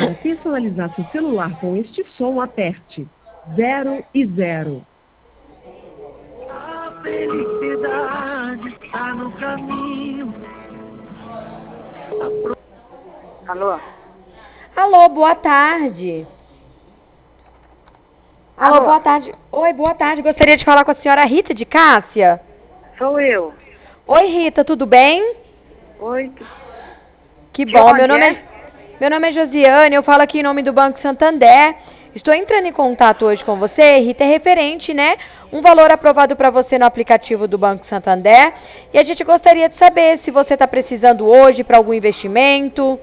Para personalizar seu celular com este som, aperte 0 e 0. A felicidade está no caminho. Alô? Alô, boa tarde. Alô, boa tarde. Oi, boa tarde. Gostaria de falar com a senhora Rita de Cássia. Sou eu. Oi, Rita, tudo bem? Oi. Que De bom. onde Meu nome é Josiane, eu falo aqui em nome do Banco Santander. Estou entrando em contato hoje com você, Rita, é referente, né? Um valor aprovado para você no aplicativo do Banco Santander. E a gente gostaria de saber se você está precisando hoje para algum investimento.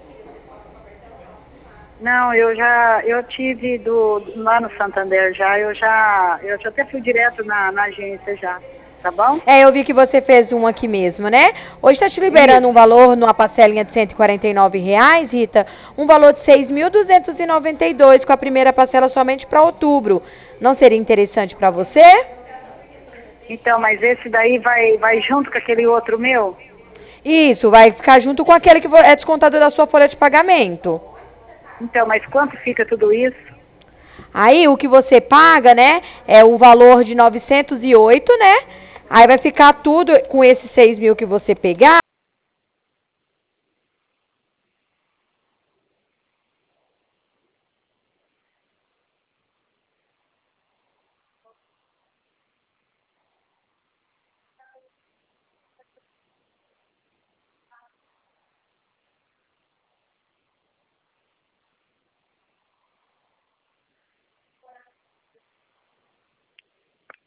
Não, eu tive lá no Santander eu já até fui direto na agência já, tá bom? Eu vi que você fez um aqui mesmo, né? Hoje está te liberando um valor numa parcelinha de R$ 149, Rita, um valor de 6.292 com a primeira parcela somente para outubro. Não seria interessante para você? Então, mas esse daí vai junto com aquele outro meu? Isso, vai ficar junto com aquele que é descontado da sua folha de pagamento. Então, mas quanto fica tudo isso? Aí, o que você paga, né, é o valor de 908, né? Aí vai ficar tudo com esses 6.000 que você pegar.